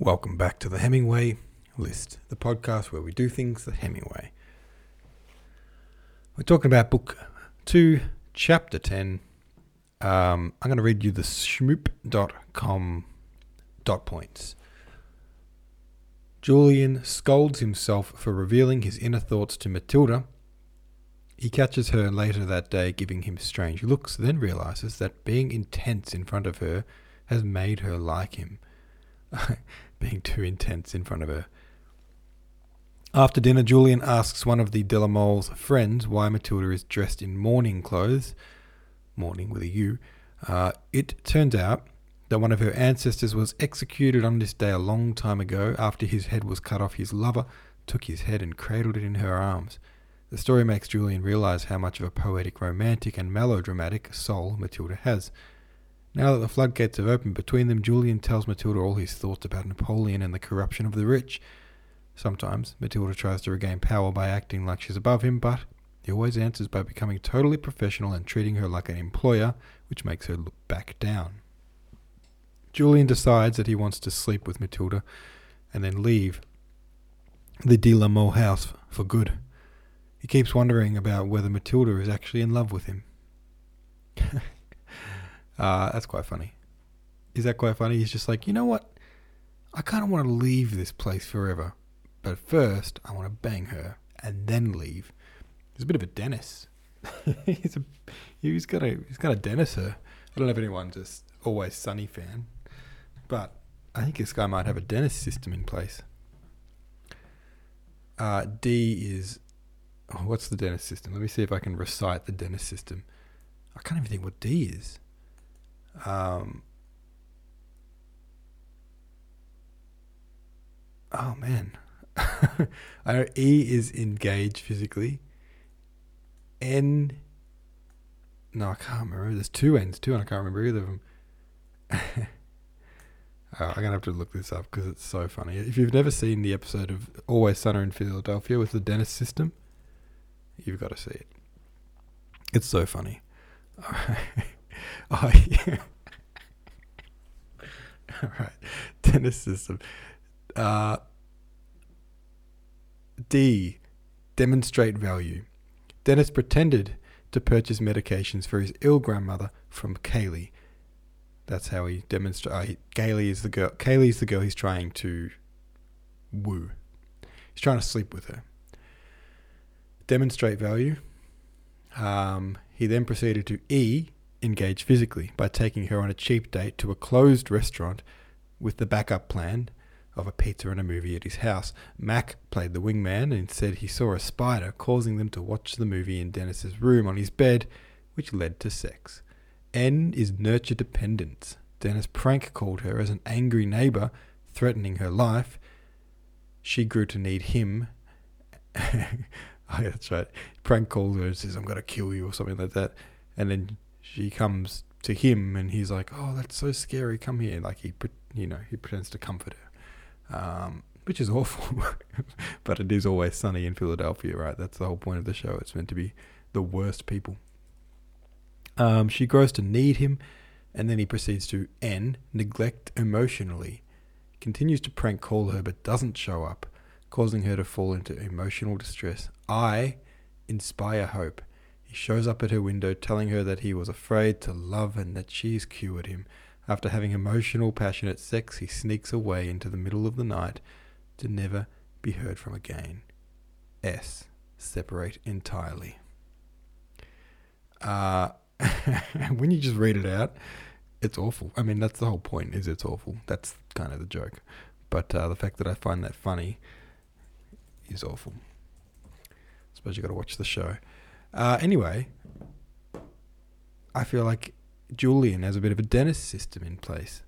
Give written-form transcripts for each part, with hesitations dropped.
Welcome back to the Hemingway List, the podcast where we do things the Hemingway. We're talking about book 2, chapter 10. I'm going to read you the schmoop.com dot points. Julian scolds himself for revealing his inner thoughts to Matilda. He catches her later that day giving him strange looks, then realizes that being intense in front of her has made her like him. Being too intense in front of her. After dinner, Julian asks one of the de la Mole's friends why Matilda is dressed in mourning clothes. Mourning with a U. It turns out that one of her ancestors was executed on this day a long time ago. After his head was cut off, his lover took his head and cradled it in her arms. The story makes Julian realize how much of a poetic, romantic and melodramatic soul Matilda has. Now that the floodgates have opened between them, Julian tells Matilda all his thoughts about Napoleon and the corruption of the rich. Sometimes Matilda tries to regain power by acting like she's above him, but he always answers by becoming totally professional and treating her like an employer, which makes her look back down. Julian decides that he wants to sleep with Matilda and then leave the de la Mole house for good. He keeps wondering about whether Matilda is actually in love with him. That's quite funny. Is that quite funny? He's just like, you know what? I kind of want to leave this place forever. But first, I want to bang her and then leave. He's a bit of a Dennis. he's got a Dennis her. I don't know if anyone's just Always Sunny fan. But I think this guy might have a Dennis system in place. D is... Oh, what's the Dennis system? Let me see if I can recite the Dennis system. I can't even think what D is. Oh man. I know E is engaged physically. N, no, I can't remember. There's two N's too, and I can't remember either of them. I'm gonna have to look this up because it's so funny. If you've never seen the episode of Always Sunny in Philadelphia with the Dennis system, you've got to see it. It's so funny. Oh, yeah. All right. Dennis system. D. Demonstrate value. Dennis pretended to purchase medications for his ill grandmother from Kaylee. That's how he demonstrates. Kaylee is the girl. Kaylee's the girl he's trying to woo. He's trying to sleep with her. Demonstrate value. He then proceeded to E. Engage physically by taking her on a cheap date to a closed restaurant with the backup plan of a pizza and a movie at his house. Mac played the wingman and said he saw a spider, causing them to watch the movie in Dennis's room on his bed, which led to sex. N is nurture dependence. Dennis prank called her as an angry neighbor, threatening her life. She grew to need him. Oh, yeah, that's right. Prank calls her and says, "I'm going to kill you," or something like that. And then she comes to him and he's like, "Oh, that's so scary. Come here." Like he pretends to comfort her, which is awful. But it is Always Sunny in Philadelphia, right? That's the whole point of the show. It's meant to be the worst people. She grows to need him, and then he proceeds to N, neglect emotionally. Continues to prank call her but doesn't show up, causing her to fall into emotional distress. I, inspire hope. He shows up at her window telling her that he was afraid to love and that she's cured him. After having emotional, passionate sex, he sneaks away into the middle of the night to never be heard from again. S. Separate entirely. When you just read it out, it's awful. I mean, that's the whole point, is it's awful. That's kind of the joke. But the fact that I find that funny is awful. I suppose you got to watch the show. Anyway, I feel like Julian has a bit of a Dennis system in place.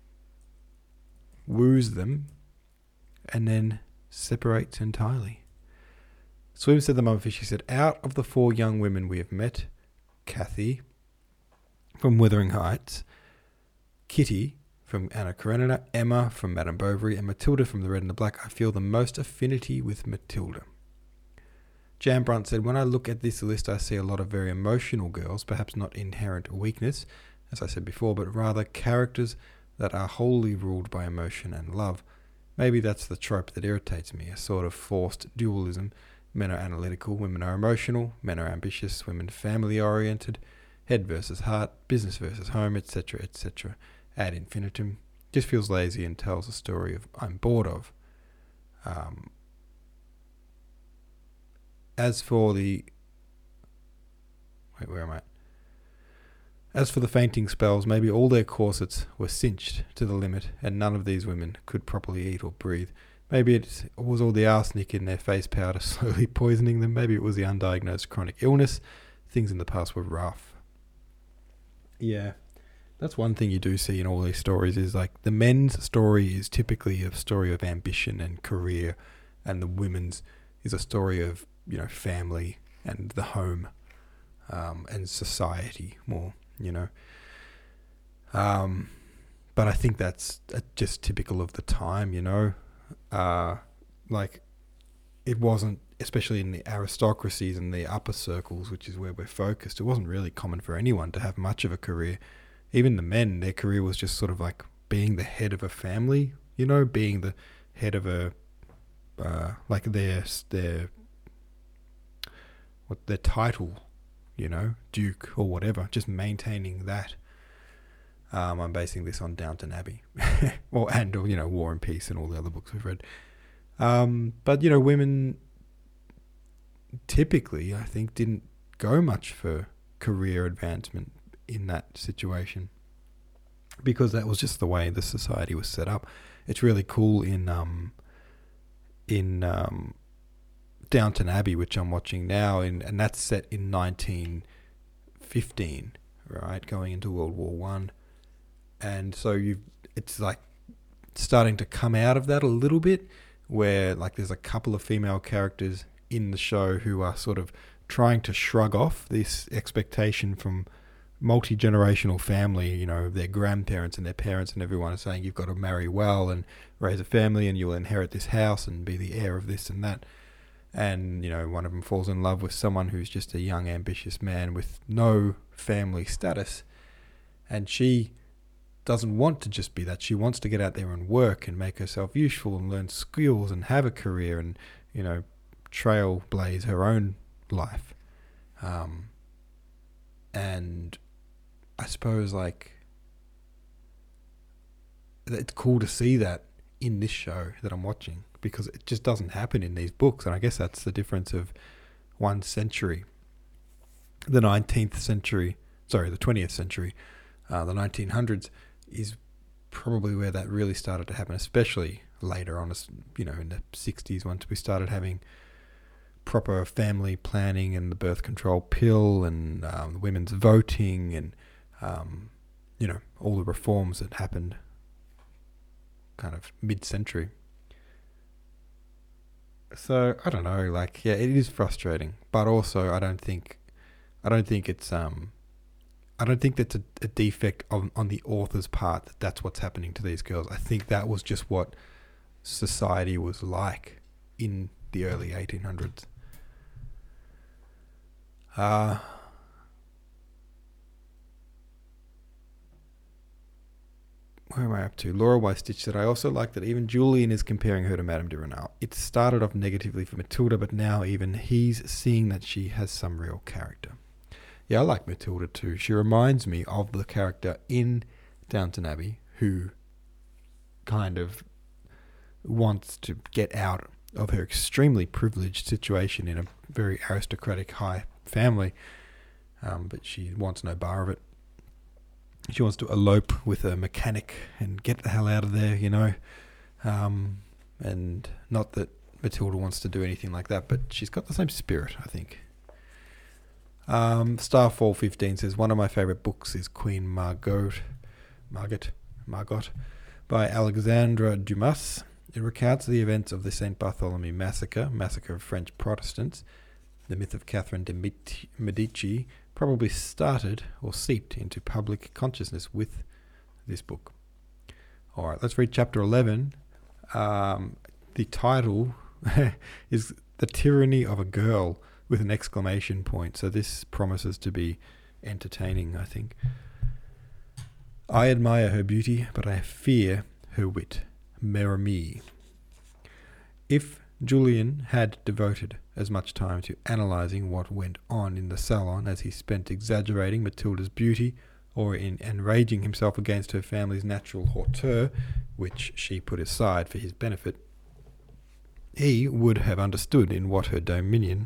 Woos them and then separates entirely. Swim said the mumfish, she said, "Out of the 4 young women we have met, Kathy from Wuthering Heights, Kitty from Anna Karenina, Emma from Madame Bovary, and Matilda from The Red and the Black, I feel the most affinity with Matilda." Jan Brunt said, "When I look at this list, I see a lot of very emotional girls, perhaps not inherent weakness, as I said before, but rather characters that are wholly ruled by emotion and love. Maybe that's the trope that irritates me, a sort of forced dualism. Men are analytical, women are emotional, men are ambitious, women family-oriented, head versus heart, business versus home, etc., etc. Ad infinitum. Just feels lazy and tells a story I'm bored of. As for the fainting spells, maybe all their corsets were cinched to the limit, and none of these women could properly eat or breathe. Maybe it was all the arsenic in their face powder slowly poisoning them. Maybe it was the undiagnosed chronic illness. Things in the past were rough. Yeah, that's one thing you do see in all these stories is like the men's story is typically a story of ambition and career, and the women's is a story of, family and the home, and society more, But I think that's just typical of the time, like it wasn't, especially in the aristocracies and the upper circles, which is where we're focused, it wasn't really common for anyone to have much of a career. Even the men, their career was just sort of like being the head of a family, being the head of a, like their title, Duke or whatever, just maintaining that. I'm basing this on Downton Abbey, War and Peace and all the other books we've read. But women typically, I think, didn't go much for career advancement in that situation, because that was just the way the society was set up. It's really cool in Downton Abbey, which I'm watching now, and that's set in 1915, right, going into World War One. And so it's like starting to come out of that a little bit, where like there's a couple of female characters in the show who are sort of trying to shrug off this expectation from multi-generational family, their grandparents and their parents and everyone are saying you've got to marry well and raise a family and you'll inherit this house and be the heir of this and that. And, one of them falls in love with someone who's just a young, ambitious man with no family status. And she doesn't want to just be that. She wants to get out there and work and make herself useful and learn skills and have a career and, trailblaze her own life. And I suppose, like, it's cool to see that in this show that I'm watching, because it just doesn't happen in these books. And I guess that's the difference of one century. The 19th century, the 20th century, the 1900s is probably where that really started to happen, especially later on, in the 60s, once we started having proper family planning and the birth control pill and women's voting and, all the reforms that happened kind of mid-century. So I don't know, it is frustrating, but also I don't think it's I don't think that's a defect on the author's part that's what's happening to these girls. I think that was just what society was like in the early 1800s. Where am I up to? Laura Wystitch said, I also like that even Julian is comparing her to Madame de Renal. It started off negatively for Matilda, but now even he's seeing that she has some real character. Yeah, I like Matilda too. She reminds me of the character in Downton Abbey who kind of wants to get out of her extremely privileged situation in a very aristocratic high family, but she wants no bar of it. She wants to elope with a mechanic and get the hell out of there, and not that Matilda wants to do anything like that, but she's got the same spirit, I think. Starfall 15 says, one of my favourite books is Queen Margot by Alexandre Dumas. It recounts the events of the St. Bartholomew massacre of French Protestants. The myth of Catherine de Medici probably started or seeped into public consciousness with this book. All right, let's read chapter 11. The title is The Tyranny of a Girl with an exclamation point. So this promises to be entertaining, I think. I admire her beauty, but I fear her wit. Merimee. If Julian had devoted as much time to analysing what went on in the salon as he spent exaggerating Matilda's beauty or in enraging himself against her family's natural hauteur, which she put aside for his benefit, he would have understood in what her dominion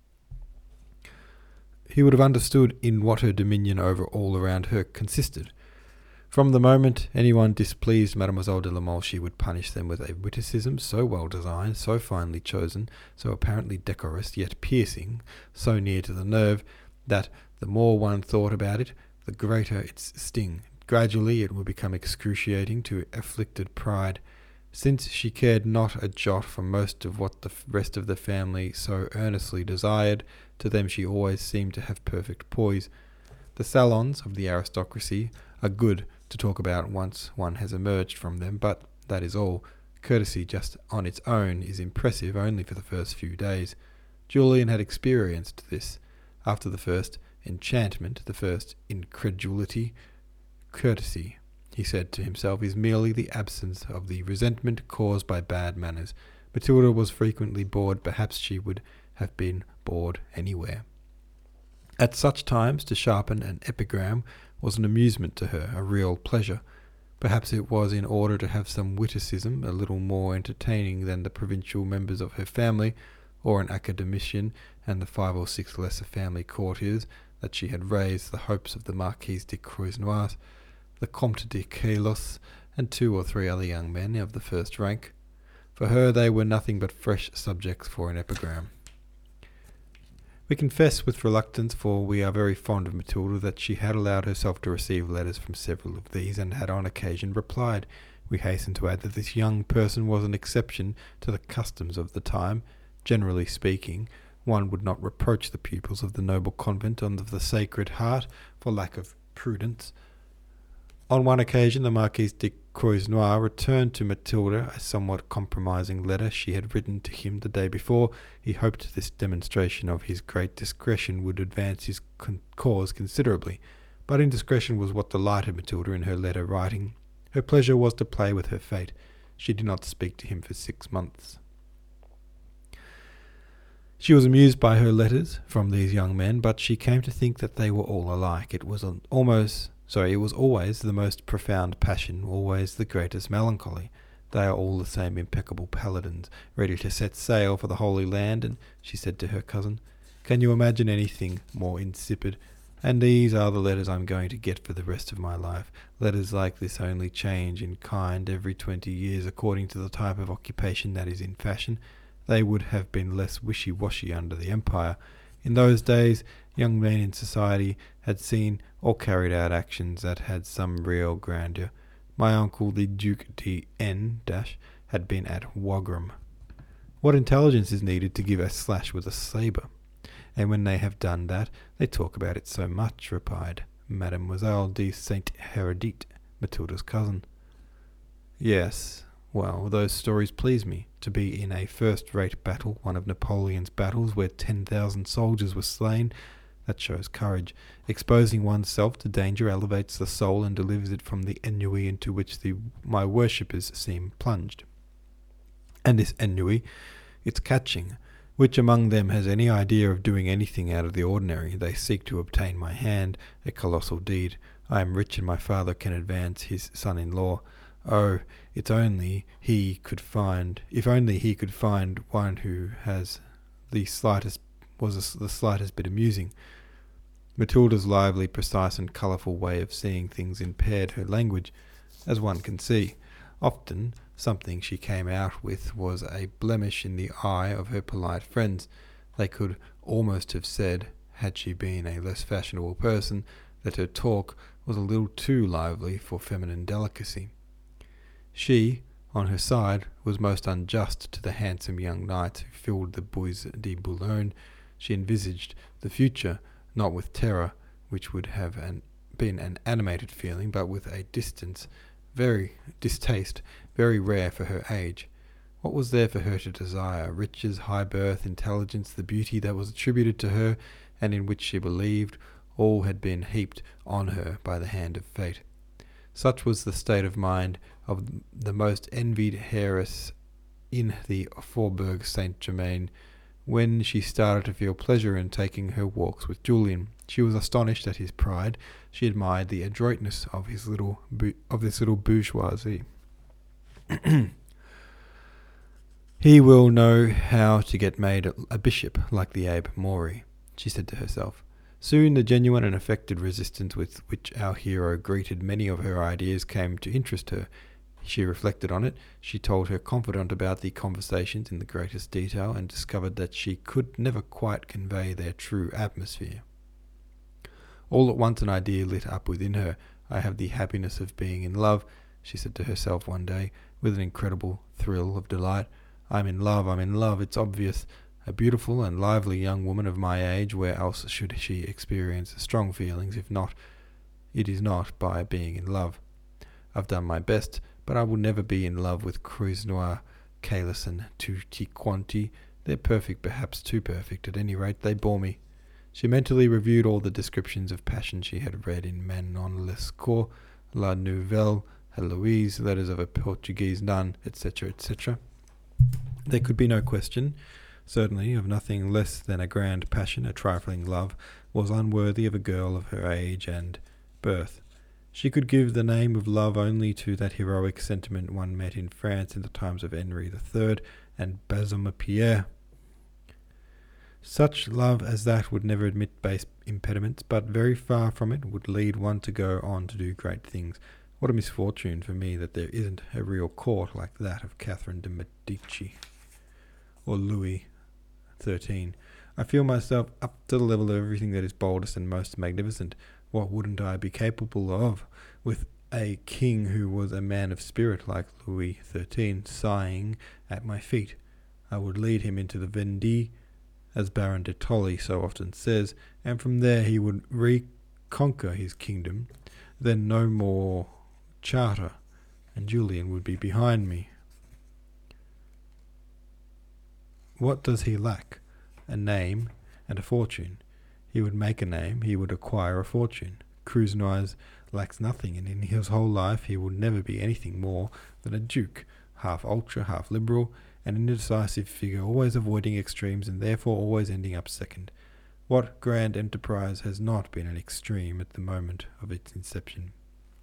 over all around her consisted. From the moment anyone displeased Mademoiselle de la Mole, she would punish them with a witticism so well designed, so finely chosen, so apparently decorous, yet piercing, so near to the nerve, that the more one thought about it, the greater its sting. Gradually it would become excruciating to afflicted pride, since she cared not a jot for most of what the rest of the family so earnestly desired. To them she always seemed to have perfect poise. The salons of the aristocracy are good to talk about once one has emerged from them, but that is all. Courtesy just on its own is impressive only for the first few days. Julian had experienced this. After the first enchantment, the first incredulity, courtesy, he said to himself, is merely the absence of the resentment caused by bad manners. Matilda was frequently bored. Perhaps she would have been bored anywhere. At such times, to sharpen an epigram was an amusement to her, a real pleasure. Perhaps it was in order to have some witticism a little more entertaining than the provincial members of her family, or an academician and the 5 or 6 lesser family courtiers, that she had raised the hopes of the Marquise de Croisenois, the Comte de Caylus, and 2 or 3 other young men of the first rank. For her they were nothing but fresh subjects for an epigram. We confess with reluctance, for we are very fond of Matilda, that she had allowed herself to receive letters from several of these, and had on occasion replied. We hasten to add that this young person was an exception to the customs of the time. Generally speaking, one would not reproach the pupils of the noble convent of the Sacred Heart for lack of prudence. On one occasion the Marquise de Croisenois returned to Matilda a somewhat compromising letter she had written to him the day before. He hoped this demonstration of his great discretion would advance his cause considerably, but indiscretion was what delighted Matilda in her letter writing. Her pleasure was to play with her fate. She did not speak to him for 6 months. She was amused by her letters from these young men, but she came to think that they were all alike. It was always the most profound passion, always the greatest melancholy. They are all the same impeccable paladins, ready to set sail for the Holy Land, and she said to her cousin, "Can you imagine anything more insipid? And these are the letters I'm going to get for the rest of my life. Letters like this only change in kind every 20 years according to the type of occupation that is in fashion. They would have been less wishy-washy under the Empire. In those days, young men in society had seen or carried out actions that had some real grandeur. My uncle, the Duke de N had been at Wagram. What intelligence is needed to give a slash with a sabre? And when they have done that, they talk about it so much," replied Mademoiselle de Saint Hérédite, Matilda's cousin. "Yes, well, those stories please me. To be in a first-rate battle, one of Napoleon's battles, where 10,000 soldiers were slain, that shows courage. Exposing oneself to danger elevates the soul and delivers it from the ennui into which my worshippers seem plunged. And this ennui, it's catching. Which among them has any idea of doing anything out of the ordinary? They seek to obtain my hand, a colossal deed. I am rich, and my father can advance his son-in-law. Oh, if only he could find one who has the slightest bit amusing." Matilda's lively, precise, and colourful way of seeing things impaired her language, as one can see. Often something she came out with was a blemish in the eye of her polite friends. They could almost have said, had she been a less fashionable person, that her talk was a little too lively for feminine delicacy. She, on her side, was most unjust to the handsome young knights who filled the Bois de Boulogne. She envisaged the future, not with terror, which would have been an animated feeling, but with a distaste very rare for her age. What was there for her to desire? Riches, high birth, intelligence, the beauty that was attributed to her, and in which she believed, all had been heaped on her by the hand of fate. Such was the state of mind of the most envied heiress in the Faubourg Saint-Germain when she started to feel pleasure in taking her walks with Julian. She was astonished at his pride. She admired the adroitness of this little bourgeoisie. He will know how to get made a bishop like the Abbé Mori, she said to herself. Soon the genuine and affected resistance with which our hero greeted many of her ideas came to interest her. She reflected on it. She told her confidant about the conversations in the greatest detail and discovered that she could never quite convey their true atmosphere. All at once an idea lit up within her. I have the happiness of being in love, she said to herself one day, with an incredible thrill of delight. I'm in love, it's obvious. A beautiful and lively young woman of my age, where else should she experience strong feelings, if not, it is not by being in love. I've done my best, but I will never be in love with Krusnoir, Caylus and Tutti Quanti. They're perfect, perhaps too perfect. At any rate, they bore me. She mentally reviewed all the descriptions of passion she had read in Manon Lescaut, La Nouvelle Heloise, Letters of a Portuguese Nun, etc., etc. There could be no question, certainly, of nothing less than a grand passion. A trifling love was unworthy of a girl of her age and birth. She could give the name of love only to that heroic sentiment one met in France in the times of Henri III and Bassompierre. Such love as that would never admit base impediments, but very far from it would lead one to go on to do great things. What a misfortune for me that there isn't a real court like that of Catherine de Medici or Louis XIII. I feel myself up to the level of everything that is boldest and most magnificent. What wouldn't I be capable of with a king who was a man of spirit like Louis XIII sighing at my feet? I would lead him into the Vendée, as Baron de Tolly so often says, and from there he would reconquer his kingdom. Then no more charter, and Julian would be behind me. What does he lack? A name and a fortune. He would make a name, he would acquire a fortune. Krusnois lacks nothing, and in his whole life he will never be anything more than a duke, half ultra, half liberal, an indecisive figure, always avoiding extremes and therefore always ending up second. What grand enterprise has not been an extreme at the moment of its inception?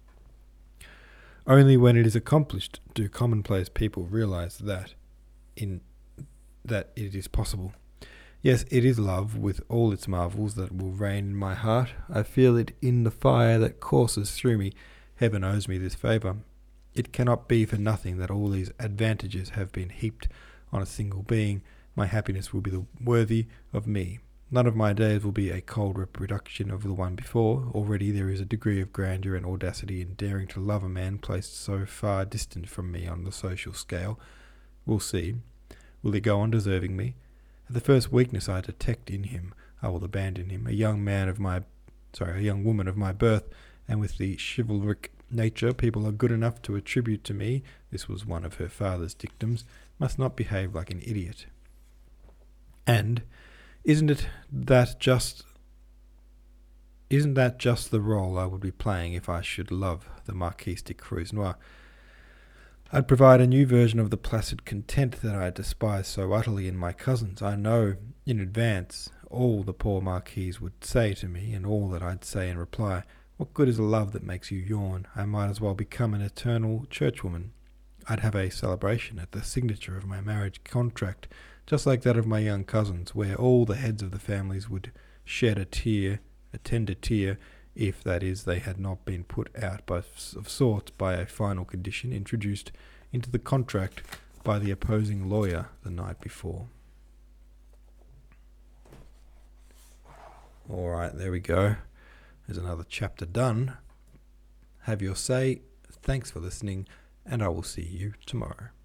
Only when it is accomplished do commonplace people realize that it is possible. Yes, it is love with all its marvels that will reign in my heart. I feel it in the fire that courses through me. Heaven owes me this favour. It cannot be for nothing that all these advantages have been heaped on a single being. My happiness will be worthy of me. None of my days will be a cold reproduction of the one before. Already there is a degree of grandeur and audacity in daring to love a man placed so far distant from me on the social scale. We'll see. Will he go on deserving me? At the first weakness I detect in him, I will abandon him. A young woman of my birth, and with the chivalric nature people are good enough to attribute to me, this was one of her father's dictums, must not behave like an idiot. And isn't that just the role I would be playing if I should love the Marquise de Krusnoir? I'd provide a new version of the placid content that I despise so utterly in my cousins. I know in advance all the poor Marquise would say to me, and all that I'd say in reply. What good is a love that makes you yawn? I might as well become an eternal churchwoman. I'd have a celebration at the signature of my marriage contract, just like that of my young cousins, where all the heads of the families would shed a tender tear, if, that is, they had not been put out of sorts by a final condition introduced into the contract by the opposing lawyer the night before. All right, there we go. There's another chapter done. Have your say. Thanks for listening, and I will see you tomorrow.